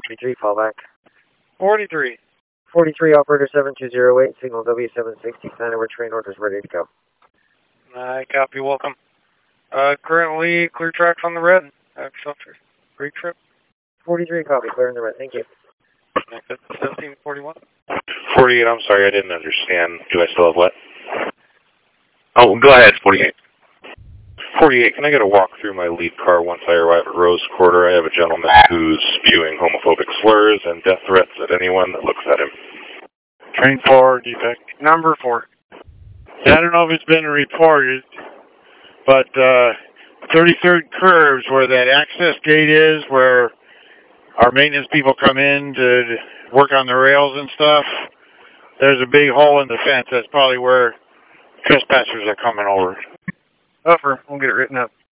43, fallback. 43. 43, operator 7208, signal W760, sign over, train orders ready to go. I copy, welcome. Currently clear tracks on the red. Shelter. Great trip. 43, copy, clear in the red, thank you. 1741. 48, I'm sorry, I didn't understand. Do I still have what? Oh, go ahead, 48. 48, can I get a walk through my lead car once I arrive at Rose Quarter? I have a gentleman who's spewing homophobic slurs and death threats at anyone that looks at him. Train 4, defect. Number 4. Yeah, I don't know if it's been reported, but 33rd curves where that access gate is, where our maintenance people come in to work on the rails and stuff, there's a big hole in the fence. That's probably where trespassers are coming over. Buffer, we'll get it written up.